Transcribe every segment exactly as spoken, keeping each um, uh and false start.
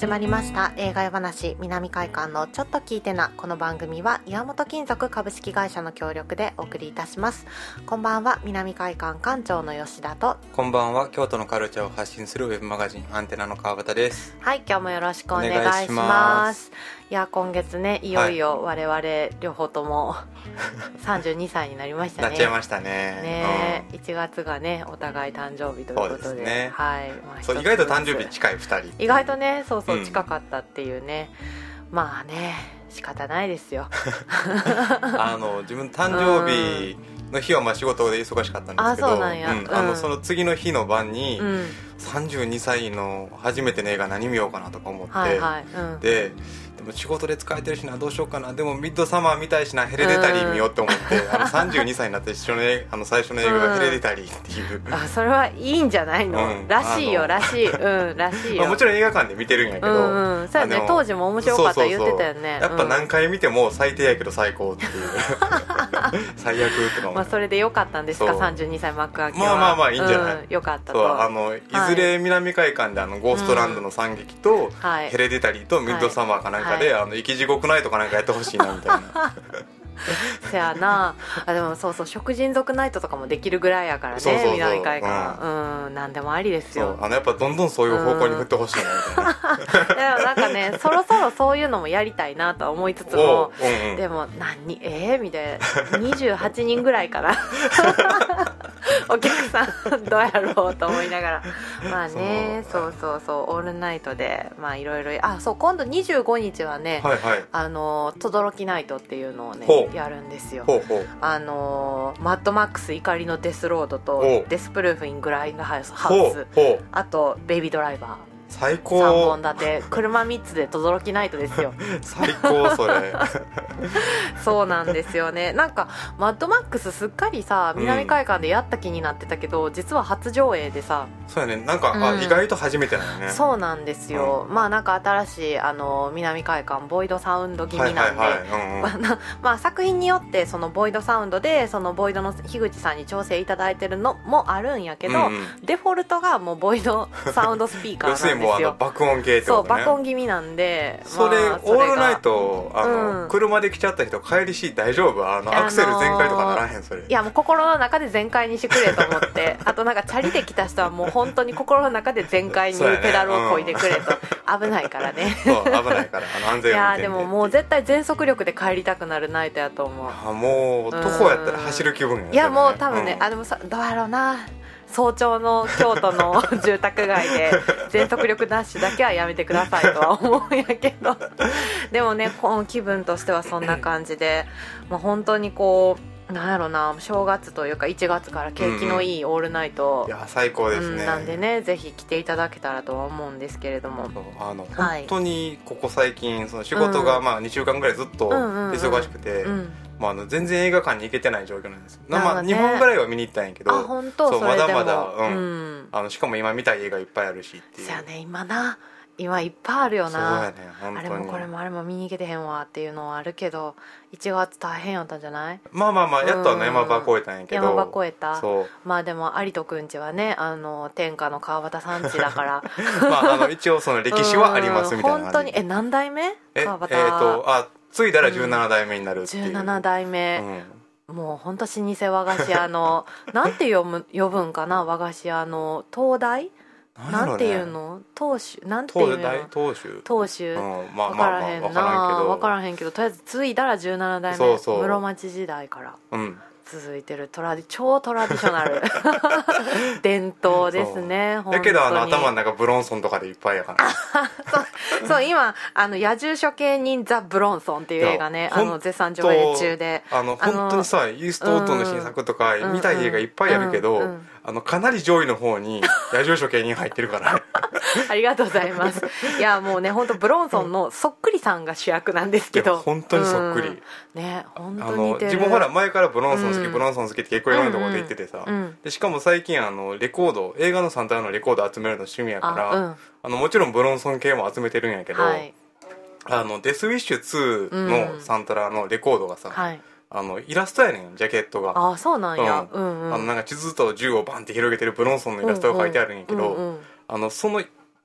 始まりました映画話南海館のちょっと聞いてな。この番組は岩本金属株式会社の協力でお送りいたします。こんばんは、南海館館長の吉田と、 こんばんは、京都のカルチャーを発信するウェブマガジンアンテナの川端です。 はい、今日もよろしくお願いします。お願いします。いや、今月ね、いよいよ我々両方ともさんじゅうにさいになりましたね。 なっちゃいましたね。 ね、うん、いちがつがね、お互い誕生日ということ で, で、ね、はい、まあ、 そう意外と誕生日近いふたり、 意外とね、そうそう、近かったっていうね、うん、まあね、仕方ないですよあの自分誕生日の日はまあ仕事で忙しかったんですけど、 あ、そうなんや、うん、 あのその次の日の晩に、 うん、 さんじゅうにさいの初めての映画何見ようかなとか思って、 はいはい、うん、 ででも仕事で疲れてるしな、どうしようかな、でもミッドサマー見たいしな、ヘレデタリー見ようって思って、うん、あのさんじゅうにさいになって一緒のあの最初の映画がヘレデタリーっていう、 うん、あ、それはいいんじゃないの、うん、らしいよらしい、うん、らしいよ、 まあ、もちろん映画館で見てるんやけど、 うんうん、そうやね、当時も面白かった言ってたよね。そうそうそう、 やっぱ何回見ても最低やけど最高っていう最悪とかも、 まあ、それでよかったんですか、さんじゅうにさい幕開けは。 まあまあまあいいんじゃない、 うん、よかったと。 そう、あのいずれ南海館であのゴーストランドの惨劇と、うん、ヘレデタリーとミッドサマーかなんかで、はい、あの生き地獄ナイトかなんかやってほしいなみたいなそやなあ。でもそうそう、食人族ナイトとかもできるぐらいやからね、そうそうそう、南海館、うん、うん、何でもありですよ。 そう、あのやっぱどんどんそういう方向に振ってほしいなみたいな、 うん、でもなんかね、そろそろそういうのもやりたいなとは思いつつも、うんうん、でも何えー、みたいな、にじゅうはちにんぐらいかなお客さんどうやろうと思いながら、まあね、そうそうそう、オールナイトでまあいろいろ、あ、そう、今度にじゅうごにちはね、 はいはい、 あの轟ナイトっていうのをねやるんですよ。 ほうほう、あのマッドマックス怒りのデスロードとデスプルーフイングラインドハウス、あとベイビードライバー、 最高、 さんぼん立て、車みっつで轟ナイトですよ最高それそうなんですよね。なんかマッドマックスすっかりさ、南海館でやった気になってたけど、うん、実は初上映でさ、 そうやね、なんか、うん、あ、意外と初めてだよね。 そうなんですよ、うん、まあなんか新しいあの南海館ボイドサウンド気味なんで、まあ作品によってそのボイドサウンドでそのボイドの樋口さんに調整いただいてるのもあるんやけど、うんうん、デフォルトがもうボイドサウンドスピーカーなんですよ。 もうあの爆音系ってことね。 そう、爆音気味なんで、 それ、 まあ、 それオールナイトあの、うん、車で来ちゃった人帰りし大丈夫、あのアクセル全開とかならへん、それ。 いや、もう心の中で全開にしてくれと思ってあとなんかチャリで来た人はもう本当に心の中で全開にペダルをこいでくれと、ね、うん、危ないからねそう、危ないから、あの安全運転で。いやでももう絶対全速力で帰りたくなるナイトやと思う。 あ、もう徒歩やったら走る気分やね。 いやもう多分ね、うん、あでもさ、どうやろうな、早朝の京都の住宅街で全速力ダッシュだけはやめてくださいとは思うんやけどでもね、この気分としてはそんな感じで、まあ、本当にこうなんやろな、正月というかいちがつから景気のいいオールナイト、 うんうん、いや最高ですね、 うん、なんでね、ぜひ来ていただけたらとは思うんですけれども、 あの、はい、本当にここ最近その仕事がまあにしゅうかんぐらいずっと忙しくて、うんうんうんうん、まあ、あの全然映画館に行けてない状況なんです。まあ、にほんぐらいは見に行ったんやけど、 あ、本当、 そう、まだまだ、 うん、うん、 あのしかも今見たい映画いっぱいあるしっていう。 そうやね、今な、今いっぱいあるよな。 そうやね、本当に。 あれもこれもあれも見に行けてへんわっていうのはあるけど、いちがつ大変やったんじゃない？ まあまあまあ、やっとあの山場越えたんやけど、 山場越えた。 そう、 まあでも有人くんちはね、あの天下の川端さんちだからまあ、あの一応その歴史はありますみたいな感じ。 本当に、え、何代目？川端。 え、えーと、あ、継いだらじゅうななだいめになるっていう、 じゅうななだいめ、うん、もう本当老舗和菓子屋のなんて呼ぶ、呼ぶんかな、和菓子屋の東大なんていうの、当主なんていうの、 当主当主、うん、まあ、分からへんな、分からへんけど、とりあえず継いだらじゅうななだいめ、そうそう、室町時代から、うん、続いてるトラディ超トラディショナル伝統ですね。 だけどあの頭の中ブロンソンとかでいっぱいやからそうそう、今あの野獣処刑人ザ・ブロンソンっていう映画ね、あの絶賛上映中で、 あの本当にさ、イーストウッドの新作とか見たい映画いっぱいあるけど、うんうん、あのかなり上位の方に野獣処刑人入ってるからありがとうございます。いやもうね、本当ブロンソンのそっくりさんが主役なんですけど、 本当にそっくり、うん、 ね、本当に似てる。 自分ほら前からブロンソン好き、うん、ブロンソン好きって結構いろんなところで言っててさ、うんうん、でしかも最近あのレコード、映画のサントラのレコード集めるの趣味やから、あ、うん、あのもちろんブロンソン系も集めてるんやけど、はい、あのデスウィッシュツーのサントラのレコードがさ、うん、はい、あのイラストやねん、ジャケットが。 あ、そうなんや、うんうんうん、 あのなんか地図と銃をバンって広げてるブロンソンのイラストが書いてあるんやけど、うんうんうん、あのその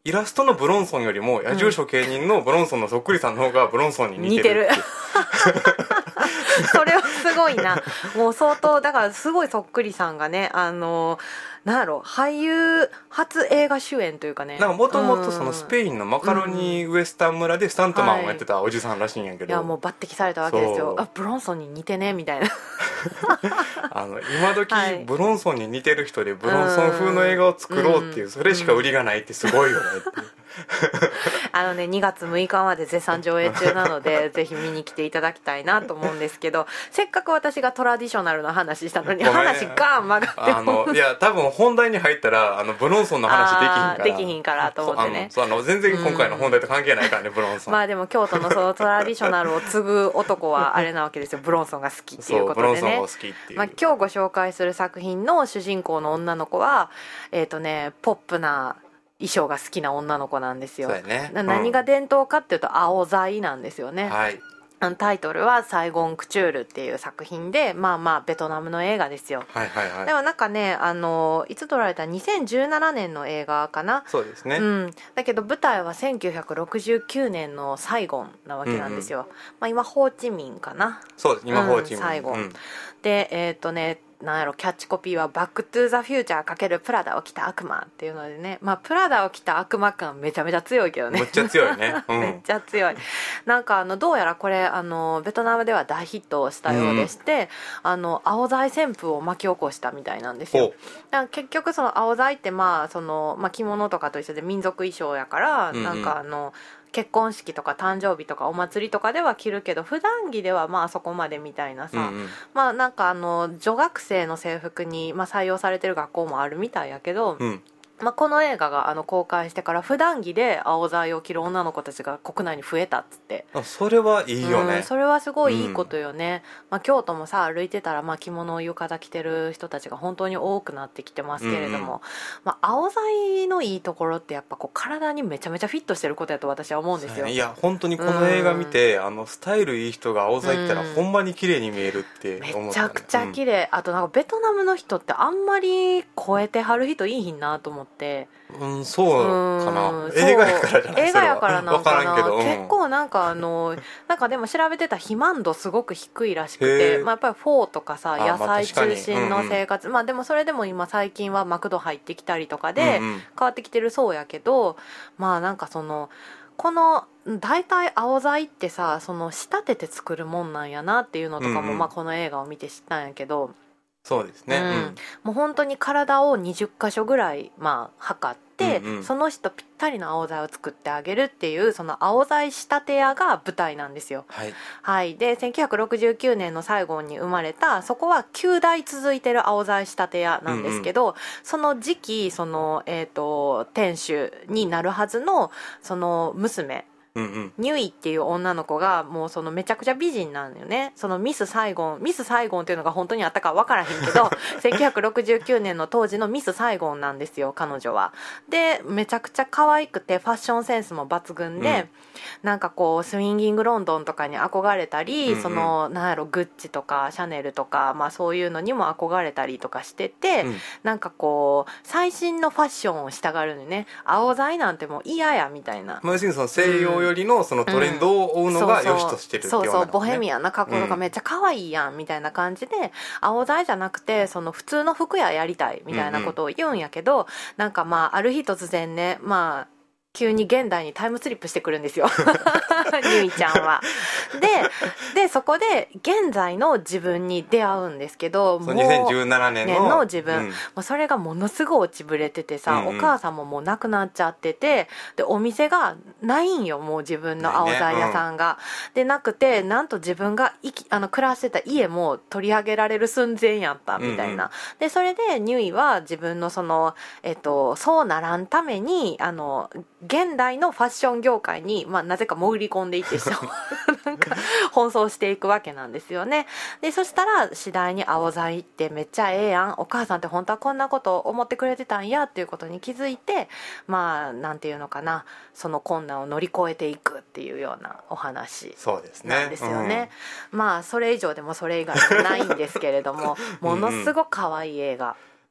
イラストのブロンソンよりも野獣処刑人のブロンソンのそっくりさんの方がブロンソンに似てるって似てるそれはすごいな。もう相当だからすごいそっくりさんがね、あのなんやろ、俳優初映画主演というかね、 なんかもともとそのスペインのマカロニウエスタン村でスタントマンをやってたおじさんらしいんやけど、 いやもう抜擢されたわけですよ。あ、ブロンソンに似てねみたいなあの今時、 はい、 ブロンソンに似てる人でブロンソン風の映画を作ろうっていう、それしか売りがないってすごいよねっていうあのねにがつむいかまで絶賛上映中なのでぜひ見に来ていただきたいなと思うんですけど、せっかく私がトラディショナルな話したのに話ガーン曲がってあのいや多分本題に入ったらあのブロンソンの話できひんからできひんからと思ってね、 そうあのそうあの全然今回の本題と関係ないからね、うん、ブロンソン。 まあでも京都のそのトラディショナルを継ぐ男はあれなわけですよブロンソンが好きっていうことでね。 そうブロンソンが好きっていう、 まあ、今日ご紹介する作品の主人公の女の子はえっ、ー、とねポップな衣装が好きな女の子なんですよ。 そうやね、 うん、何が伝統かっていうと青材なんですよね。 はい、 タイトルはサイゴンクチュールっていう作品で、まあまあベトナムの映画ですよ。 はいはいはい。 でもなんかね、あのいつ撮られたにせんじゅうななねんの映画かな。 そうですね、 うん、だけど舞台はせんきゅうひゃくろくじゅうきゅうねんのサイゴンなわけなんですよ、うんうん、まあ、今ホーチミンかな。 そうです今ホーチミン、 うん、サイゴン、 うん、 でえっ、ー、とねなんやろキャッチコピーはバックトゥーザフューチャー×プラダを着た悪魔っていうのでね、まあプラダを着た悪魔感めちゃめちゃ強いけどね。 めっちゃ強いね、 うん、めっちゃ強い。なんかあのどうやらこれあのベトナムでは大ヒットしたようでして、うん、あの青材旋風を巻き起こしたみたいなんですよ。だから結局その青材ってまあその、まあ、着物とかと一緒で民族衣装やから、うんうん、なんかあの結婚式とか誕生日とかお祭りとかでは着るけど普段着ではまあそこまでみたいなさ、うんうん、まあなんかあの女学生の制服にまあ採用されてる学校もあるみたいやけど、うん、まあ、この映画があの公開してから普段着で青材を着る女の子たちが国内に増えたっつって。 あそれはいいよね、 うん、それはすごいいいことよね、うんまあ、京都もさ歩いてたらまあ着物を浴衣着てる人たちが本当に多くなってきてますけれども、うんうんまあ、青材のいいところってやっぱこう体にめちゃめちゃフィットしてることやと私は思うんですよ。 いや本当にこの映画見て、うん、あのスタイルいい人が青材着たらほんまに綺麗に見えるって思った、ね、 めちゃくちゃ綺麗、うん、あとなんかベトナムの人ってあんまり超えてはる人いいひんなと思って。 うん、そうかな。映画やからじゃない。 映画やからなんかな、 分からんけど、うん、 結構なんかあのなんかでも調べてた肥満度すごく低いらしくて、まあ、やっぱりフォーとかさ野菜中心の生活、まあ、うんうん、まあでもそれでも今最近はマクド入ってきたりとかで変わってきてるそうやけど、うんうん、まあなんかそのこの大体青材ってさその仕立てて作るもんなんやなっていうのとかも、うんうん、まあこの映画を見て知ったんやけど。 そうですね、うんうん、もう本当に体をにじゅっかしょぐらい、まあ、測って、うんうん、その人ぴったりの青材を作ってあげるっていうその青材仕立て屋が舞台なんですよ、 はいはい、でせんきゅうひゃくろくじゅうきゅうねんの最後に生まれたそこはきゅうだい続いてる青材仕立て屋なんですけど、うんうん、その次期その、えーと、店主になるはずのその娘うんうん、ニュイっていう女の子がもうそのめちゃくちゃ美人なのよね。そのミスサイゴンミスサイゴンっていうのが本当にあったか分からへんけどせんきゅうひゃくろくじゅうきゅうねんの当時のミスサイゴンなんですよ彼女は。でめちゃくちゃ可愛くてファッションセンスも抜群で、うん、なんかこうスウィンギングロンドンとかに憧れたり、うんうん、そのなんやろグッチとかシャネルとか、まあ、そういうのにも憧れたりとかしてて、うん、なんかこう最新のファッションをしたがるのね。青材なんてもう嫌やみたいな、 まあ、要するにその西洋よりのそのトレンドを追うのが良しとしてるっていうような、ね、 そうそうボヘミアンな格好とかめっちゃ可愛いやんみたいな感じで、うん、青材じゃなくてその普通の服屋やりたいみたいなことを言うんやけど、うんうん、なんかまあある日突然ねまあ急に現代にタイムスリップしてくるんですよニュイちゃんは。で、でそこで現在の自分に出会うんですけど、もうにせんじゅうななねん の, の自分、うん、もうそれがものすごい落ちぶれててさ、うんうん、お母さんももう亡くなっちゃってて、でお店がないんよもう自分の青材屋さんが、ねうん、でなくてなんと自分が生きあの暮らしてた家も取り上げられる寸前やったみたいな、うんうん、でそれでニュイは自分のその、えっと、そうならんためにあの現代のファッション業界に、まあ、なぜか潜り込んでいってなんか奔走していくわけなんですよね。でそしたら次第に青材ってめっちゃええやん、お母さんって本当はこんなこと思ってくれてたんやっていうことに気づいて、まあなんていうのかな、その困難を乗り越えていくっていうようなお話なんですよね。まあそれ以上でもそれ以外もないんですけれどもものすごく可愛い映画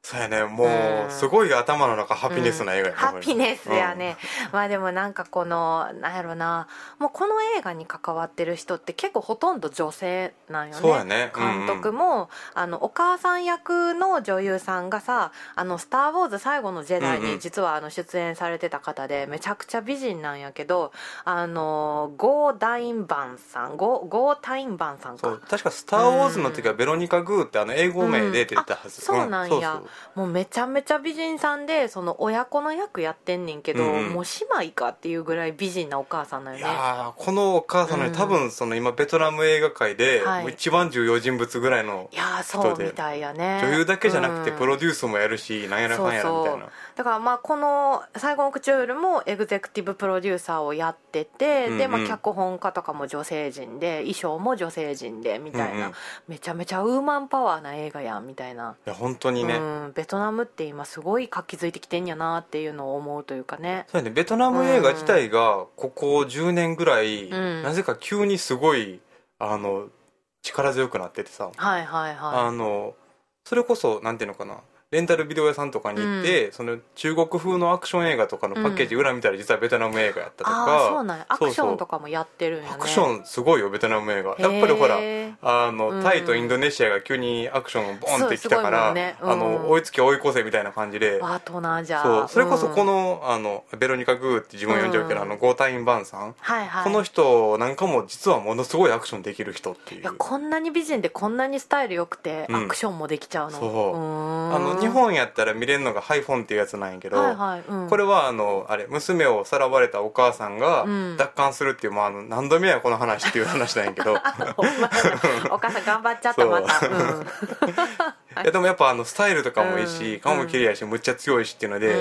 そうやね、もうすごい頭の中ハピネスな映画やね、 うん、ハピネスやね、うん、まあでもなんかこのなんやろな、もうこの映画に関わってる人って結構ほとんど女性なんよね。 そうやね、 監督も、うんうん、あのお母さん役の女優さんがさ、あのスター・ウォーズ最後のジェダイに実はあの出演されてた方で、めちゃくちゃ美人なんやけど、あのゴー・ダインバンさん、ゴー・ゴータインバンさんか、 そう確かスター・ウォーズの時はベロニカ・グーってあの英語名で出てたはず、 うん、そうなんや、うん、そうそう、もうめちゃめちゃ美人さんで、その親子の役やってんねんけど、うん、もう姉妹かっていうぐらい美人なお母さんだよね。 いやこのお母さんね、うん、多分その今ベトナム映画界で、はい、もう一番重要人物ぐらいの人で、いやそうみたいやね、 女優だけじゃなくてプロデュースもやるし、うん、なんやらかんやらみたいな。そうそう、 だからまあこの「最後のクチュール」もエグゼクティブプロデューサーをやってて、うんうん、でまあ脚本家とかも女性陣で、衣装も女性陣でみたいな、うんうん、めちゃめちゃウーマンパワーな映画やんみたいな。 いや本当にね、うん、 ベトナムって今すごい活気づいてきてんやなっていうのを思うというかね。 そうやね、ベトナム映画自体がここじゅうねんぐらい、うん、なぜか急にすごいあの力強くなっててさ、 はいはいはい、 あのそれこそなんていうのかな、レンタルビデオ屋さんとかに行って、うん、その中国風のアクション映画とかのパッケージ裏見たら実はベトナム映画やったとか、 うん、あそうなんや、アクションとかもやってるんやね。 アクションすごいよベトナム映画。やっぱりほらあの、うん、タイとインドネシアが急にアクションをボンってきたから、ね、うん、あの追いつけ追い越せみたいな感じで、 あとなじゃあそうそれこそこの、あのベロニカ・グーって自分呼んじゃうけど、うん、あのゴータイン・バンさん、 はいはい、 この人なんかも実はものすごいアクションできる人っていう。 いやこんなに美人でこんなにスタイル良くて、アクションもできちゃうの。 そうあの日本やったら見れるのがハイフォンっていうやつなんやけど、はいはい、うん、これはあのあれ娘をさらわれたお母さんが奪還するっていう、うん、まあ、あの何度目やこの話っていう話なんやけどお母さん頑張っちゃったまた、うん、 いやでもやっぱあのスタイルとかもいいし、うん、顔も綺麗やしむっちゃ強いしっていうので、うん、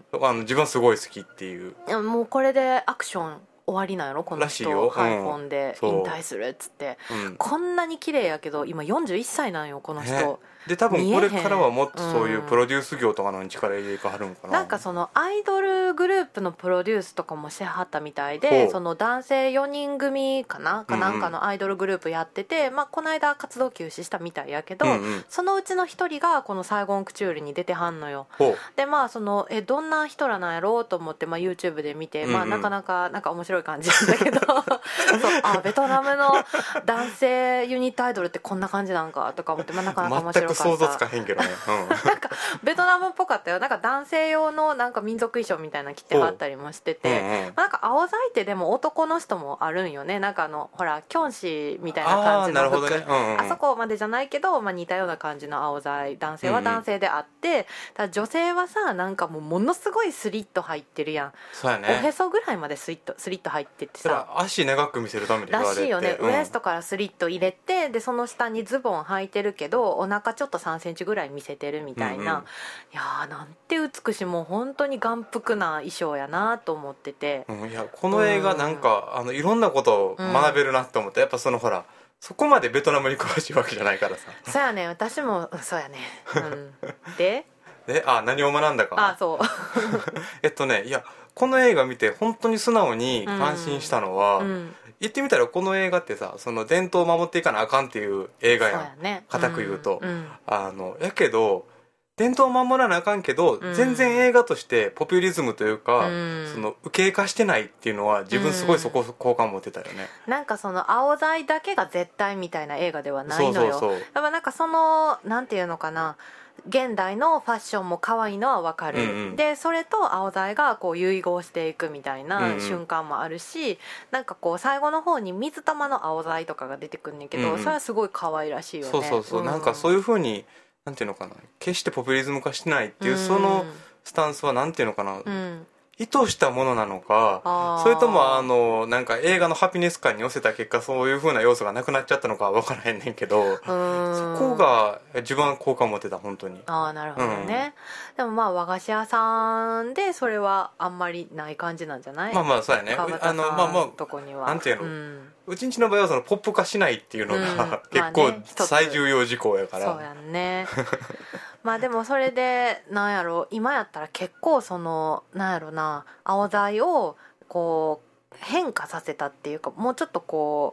あの自分はすごい好きっていう。 いやもうこれでアクション終わりなんやろこの人、ハイフォンで引退するっつって、うん、こんなに綺麗やけど今よんじゅういっさいなんよこの人、ね、 で多分これからはもっとそういうプロデュース業とかの力入れてはるんかな、 うん、なんかそのアイドルグループのプロデュースとかもしてはったみたいで、その男性よにん組かなかなんかのアイドルグループやってて、うんうん、まあ、この間活動休止したみたいやけど、うんうん、そのうちの一人がこのサイゴンクチュールに出てはんのよ。でまあそのえどんな人らなんやろうと思って、まあ、YouTube で見て、うんうん、まあ、なかなかなんか面白い感じなんだけどそうあベトナムの男性ユニットアイドルってこんな感じなんかとか思って、まあ、なかなか面白かった。 全く想像つかへんけどね、うん、 なんかベトナムっぽかったよ。なんか男性用のなんか民族衣装みたいなの着てはったりもしてて、うんうん、まあ、なんか青材ってでも男の人もあるんよね。なんかあのほらキョンシーみたいな感じの服 あ,、ねうんうん、あそこまでじゃないけど、まあ、似たような感じの青材、男性は男性であって、うんうん、ただ女性はさなんかもうものすごいスリット入ってるやん。 そうやね、 おへそぐらいまでスリットスリット入っててさ、 足長く見せるためにらしいよね、うん、ウエストからスリット入れて、でその下にズボン履いてるけどお腹ちょっとさんセンチぐらい見せてるみたいな、うんうん、いやーなんて美しい、もう本当に眼福な衣装やなと思ってて、 うん、いやこの映画なんか、うん、あのいろんなことを学べるなと思って、うん、やっぱそのほらそこまでベトナムに詳しいわけじゃないからさ。 そうやね、私もそうやね、うん、でであ何を学んだか。 あそうえっとねいやこの映画見て本当に素直に感心したのは、うんうん、言ってみたらこの映画ってさその伝統を守っていかなあかんっていう映画やん、ね、固く言うと、うんうん、あのやけど伝統を守らなあかんけど、うん、全然映画としてポピュリズムというか、うん、その右傾化してないっていうのは自分すごいそこ好感持ってたよね、 うん、なんかその青材だけが絶対みたいな映画ではないのよ。そうそうそう、だからなんかそのなんていうのかな、現代のファッションも可愛いのは分かる、うんうん、でそれと青材がこう融合していくみたいな瞬間もあるし、うんうん、なんかこう最後の方に水玉の青材とかが出てくんねんけど、うんうん、それはすごい可愛らしいよね。 そうそうそう、うん、なんかそういう風になんていうのかな、決してポピュリズム化してないっていう、うん、そのスタンスはなんていうのかな、うん、意図したものなのか、それともあのなんか映画のハピネス感に寄せた結果そういう風な要素がなくなっちゃったのかは分からへんねんけど、そこが自分は好感持ってた本当に。 ああなるほどね、うん、でもまあ和菓子屋さんでそれはあんまりない感じなんじゃない。 まあまあそうやね、 川端さんのとこにはなんていうの、うん、うちんちの場合はそのポップ化しないっていうのが、うん、結構最重要事項やから、 そうやんねまあでもそれでなんやろ今やったら結構そのなんやろな青材をこう変化させたっていうか、もうちょっとこう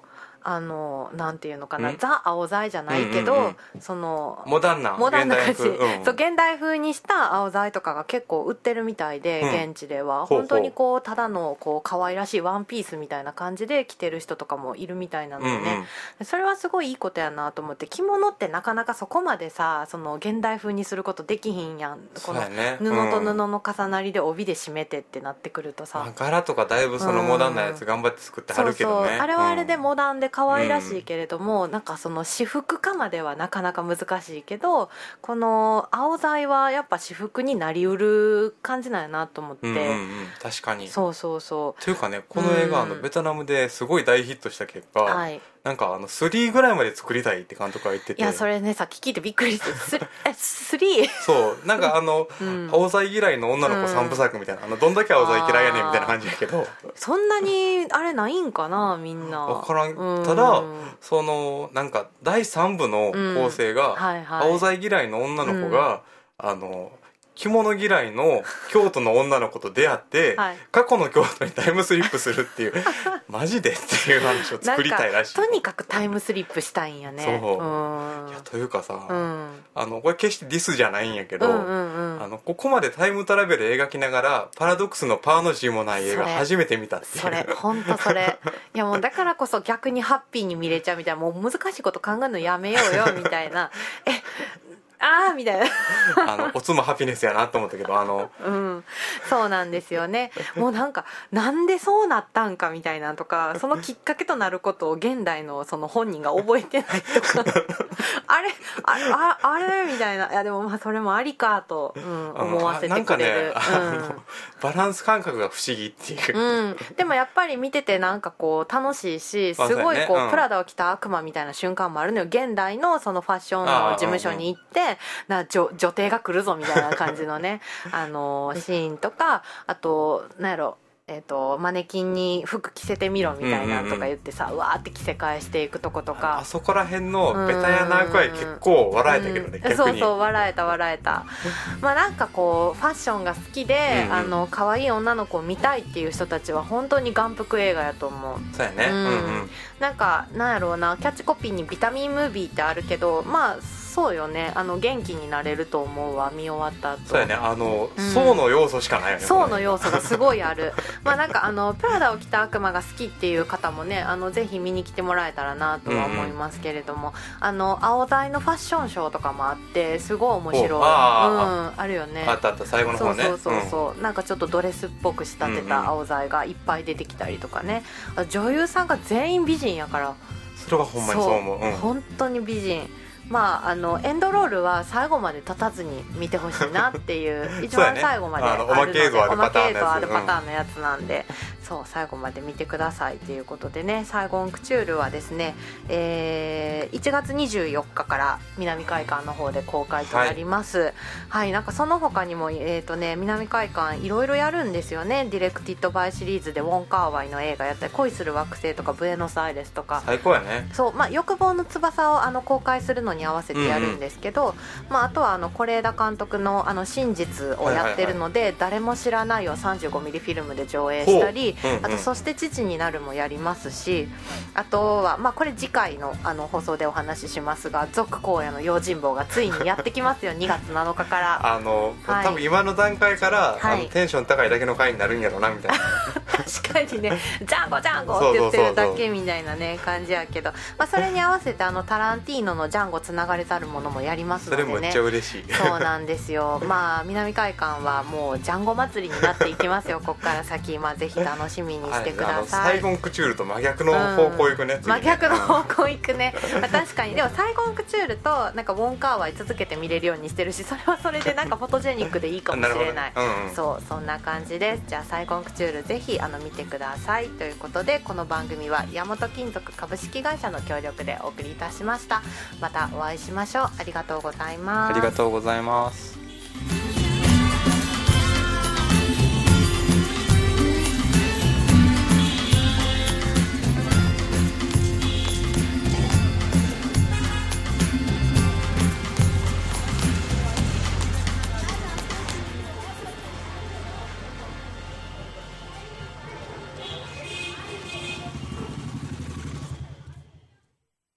あのなんていうのかな、ザ青材じゃないけど、 うんうんうん、 そのモダンなモダンな感じ、 うん、 そう現代風にした青材とかが結構売ってるみたいで、うん、現地では本当にこうただのこう可愛らしいワンピースみたいな感じで着てる人とかもいるみたいなのでね、うんうん、それはすごいいいことやなと思って。着物ってなかなかそこまでさその現代風にすることできひんやん。この布と布の重なりで帯で締めてってなってくるとさ、 まあ、柄とかだいぶそのモダンなやつ頑張って作ってはるけどね、うん、そうそうあれはあれでモダンで可愛らしいけれども、うん、なんかその私服化まではなかなか難しいけど、この青材はやっぱ私服になりうる感じなんやなと思って、うんうんうん、 確かに。 そうそうそう。 というかね、この映画、うん、あのベトナムですごい大ヒットした結果、はい、なんかあのスリーぐらいまで作りたいって監督が言ってて、 いやそれねさっき聞いてびっくりしてえスリーそうなんかあの、うん、青材嫌いの女の子三部作みたいな、あのどんだけ青材嫌いやねんみたいな感じやけど、 そんなにあれないんかなみんな分からん、うん、ただそのなんかだいさん部の構成が、うんはいはい、青材嫌いの女の子が、うん、あの着物嫌いの京都の女の子と出会って、はい、過去の京都にタイムスリップするっていうマジでっていう話を作りたいらしい。 とにかくタイムスリップしたいんやね。 そう、うん、いやというかさ、うん、あのこれ決してディスじゃないんやけど、うんうんうん、あのここまでタイムトラベル描きながらパラドックスのパーの字もない映画初めて見たっていう。 それ本当それいやもうだからこそ逆にハッピーに見れちゃうみたいな、もう難しいこと考えるのやめようよみたいなえあーみたいなあのおつもハピネスやなと思ったけど、あの、 うん、そうなんですよね。もうなんかなんでそうなったんかみたいなとか、そのきっかけとなることを現代のその本人が覚えてないとかあれあああれみたいな。いやでもまあそれもありかと、うん、思わせてくれる、 なんかね、うん、あのバランス感覚が不思議っていう、 うん、でもやっぱり見ててなんかこう楽しいし、すごいこう、まあねうん、プラダを着た悪魔みたいな瞬間もあるのよ。現代のそのファッションの事務所に行ってな 女, 女帝が来るぞみたいな感じのねあのシーンとか、あとなんやろえー、とマネキンに服着せてみろみたいなとか言ってさ、うんうんうん、うわーって着せ替えしていくとことか、 あそこら辺のベタやな具合結構笑えたけどね、 うん、そうそう笑えた笑えたまあなんかこうファッションが好きで、うんうん、あの可愛い女の子を見たいっていう人たちは本当に眼福映画やと思う。 そうやね、うんうん、 なんかなんやろうな、キャッチコピーにビタミンムービーってあるけど、まあそうよね、あの元気になれると思うわ見終わった後。 そうやね、あの、うん、層の要素しかないよね。 層の要素がすごいあるまあなんかあのプラダを着た悪魔が好きっていう方もね、あのぜひ見に来てもらえたらなとは思いますけれども、うんうん、あの青材のファッションショーとかもあってすごい面白い。あ,、うん、あるよね。 あったあった最後の方ね。 そうそうそうそう、うん、なんかちょっとドレスっぽく仕立てた青材がいっぱい出てきたりとかね、うんうん、女優さんが全員美人やから、 それがほんまにそう思う、うん、 本当に美人。まあ、あのエンドロールは最後まで立たずに見てほしいなっていう一番最後まであるので、おまけ映像あるパターンのやつなんで、うん、そう最後まで見てくださいということでね、サイゴンクチュールはですね、えー、いちがつにじゅうよっかから南海館の方で公開となります。はい、はい、なんかその他にも、えーとね、南海館いろいろやるんですよね。ディレクティッドバイシリーズでウォン・カーワイの映画やったり、恋する惑星とかブエノスアイレスとか、 最高やね。 そう、まあ、欲望の翼をあの公開するのに合わせてやるんですけど、うんうん、まあ、あとはあの是枝監督のあの真実をやってるので、はいはいはい、誰も知らないを さんじゅうごミリ フィルムで上映したり、うんうん、あとそして父になるもやりますし、あとは、まあ、これ次回 の, あの放送でお話ししますが、続荒野の用心棒がついにやってきますよにがつなのかからあの、はい、多分今の段階から、はい、あのテンション高いだけの回になるんやろなみたいな確かにねジャンゴジャンゴって言ってるだけみたいなね感じやけど、まあ、それに合わせてあのタランティーノのジャンゴつながれざるものもやりますのでね。 それめっちゃ嬉しい。 そうなんですよ。まあ南海館はもうジャンゴ祭りになっていきますよここから先、まあ、ぜひ楽しみにしてください。はい、 サイゴンクチュールと真逆の方向行くね、うん、 真逆の方向行くね確かに。でもサイゴンクチュールとなんかウォンカーワイ続けて見れるようにしてるし、それはそれでなんかフォトジェニックでいいかもしれない、うんうん、そうそんな感じです。じゃあサイゴンクチュールぜひあの見てくださいということで、この番組は山本金属株式会社の協力でお送りいたしました。またお会いしましょう。ありがとうございます。 ありがとうございます。